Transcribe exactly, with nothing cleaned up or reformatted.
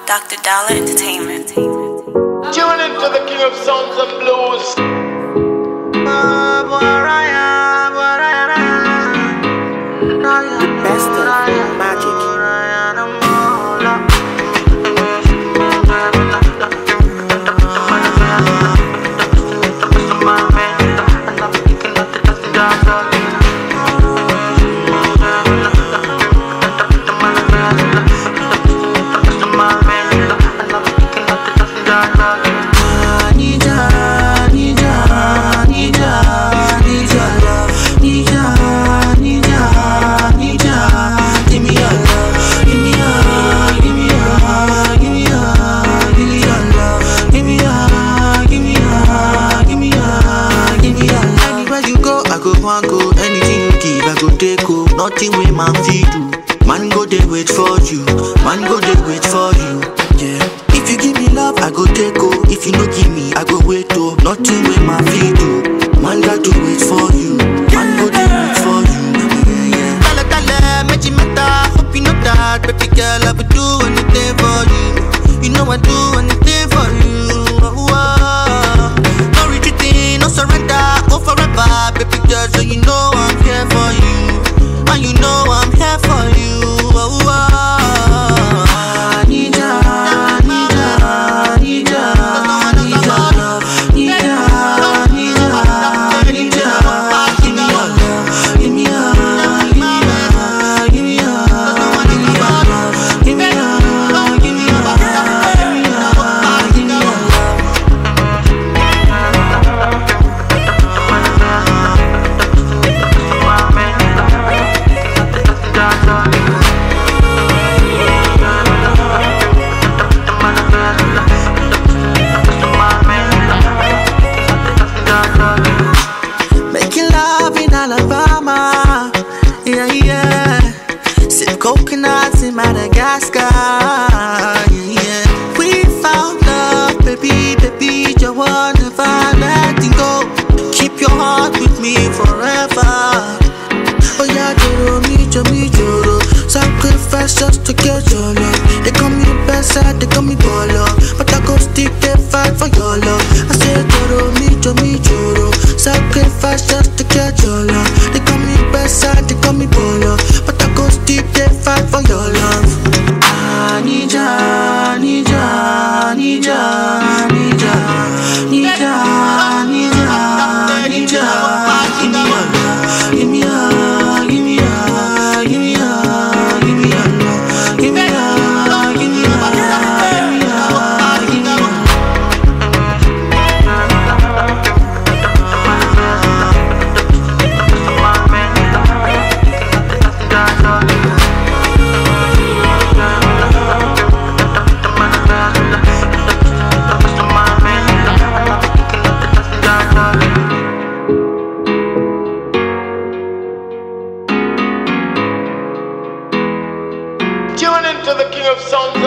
Doctor Dollar Entertainment. Tune into the king of sounds and blues. Best of magic. Go anything you give, I go take go. Nothing way man feed you. Man go they wait for you. Man go they wait for you. Yeah. If you give me love, I go take go. If you no give me, I go wait oh. Nothing way man feed you. Man got to wait for you. Man go they wait for you. Yeah, yeah. Dale, dale, mechi meta. Hope you know that, baby girl, I would do anything for you. You know I do anything for you. Oh, oh. No retreating, no surrender. Go forever, baby girl. So you know I'm here for you, and you know I'm here for you. Oh, oh. I need ya, I need ya, I need ya, I need ya love, need ya, need ya, need ya. Give me your love, give me your, give me your, give me your, give me your love, give me your, give me your, give me your, give me your love. Making love in Alabama, yeah, yeah. Sip coconuts in Madagascar, yeah, yeah. We found love, baby, baby, you won't never let it go. Keep your heart with me forever. Oh yeah, Joro, me, Joro, me, Joro. Sacrifice just to get your love. They call me best side, they call me baller, but I go stick they fight for your love. I say Joro, me, Joro, me, Joro. Sacrifice just to get your love. They call me best side, they call me baller, but I go stick they fight for your love. I need ya, I need ya, I need ya, I need ya, need ya, need ya, need ya. Give me your love, give me your, give me your, give me your, give me your love, give me your, give me your, give me your, give me your. Tune into the king of sounds